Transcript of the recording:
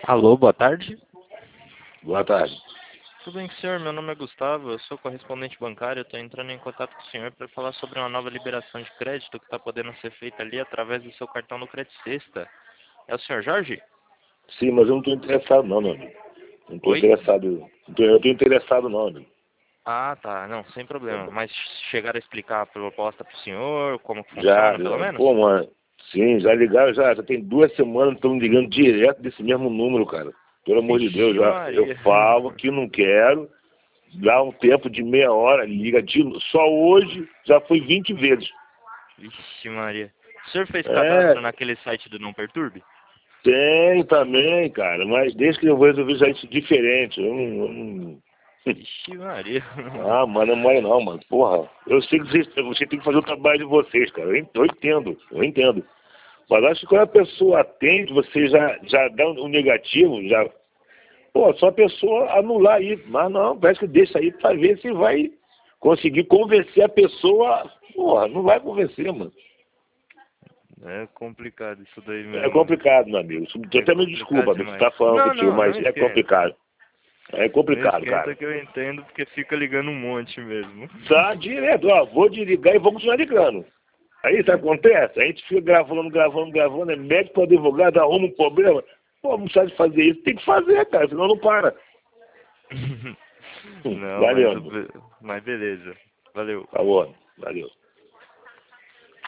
Alô, boa tarde. Boa tarde. Tudo bem, senhor? Meu nome é Gustavo, eu sou correspondente bancário. Estou entrando em contato com o senhor para falar sobre uma nova liberação de crédito que está podendo ser feita ali através do seu cartão do Credit Sexta. É o senhor Jorge? Sim, mas eu não estou interessado não, meu amigo. Não estou Oi? interessado. Eu estou interessado não, amigo. Ah, tá. Não, sem problema. Mas chegaram a explicar a proposta para o senhor, como que Já, funciona, pelo menos? pô, mano. Sim, já ligaram, já tem 2 semanas, estão ligando direto desse mesmo número, cara. Pelo amor de Deus, Vixe eu Maria. falo que não quero, dá um tempo de meia hora, liga só hoje já foi 20 vezes. Vixe Maria. O senhor fez cadastro É, naquele site do Não Perturbe? tem também, cara, mas desde que eu vou resolver já isso diferente, Vixe Maria. Ah, mano, não mole não, mano. Porra, eu sei que você tem que fazer o trabalho de vocês, cara. Eu entendo. Mas acho que quando a pessoa atende, você já dá um negativo, já. Pô, só a pessoa anular aí. Mas não, parece que deixa aí pra ver se vai conseguir convencer a pessoa. Porra, não vai convencer, mano. É complicado isso daí É mesmo. complicado, meu amigo. É Até me complicado desculpa, amigo, que demais. tá falando Não, contigo, não, não mas é esquenta. complicado. É Não complicado, esquenta cara. que eu entendo porque fica ligando um monte mesmo. Tá direto, ó, vou desligar e vou continuar ligando. Aí isso acontece, a gente fica gravando, é médico para advogado, arruma um problema. Pô, não sabe fazer isso, tem que fazer, cara, senão não para. Não, Valeu, amigo. mas beleza. Valeu. Tá bom, valeu.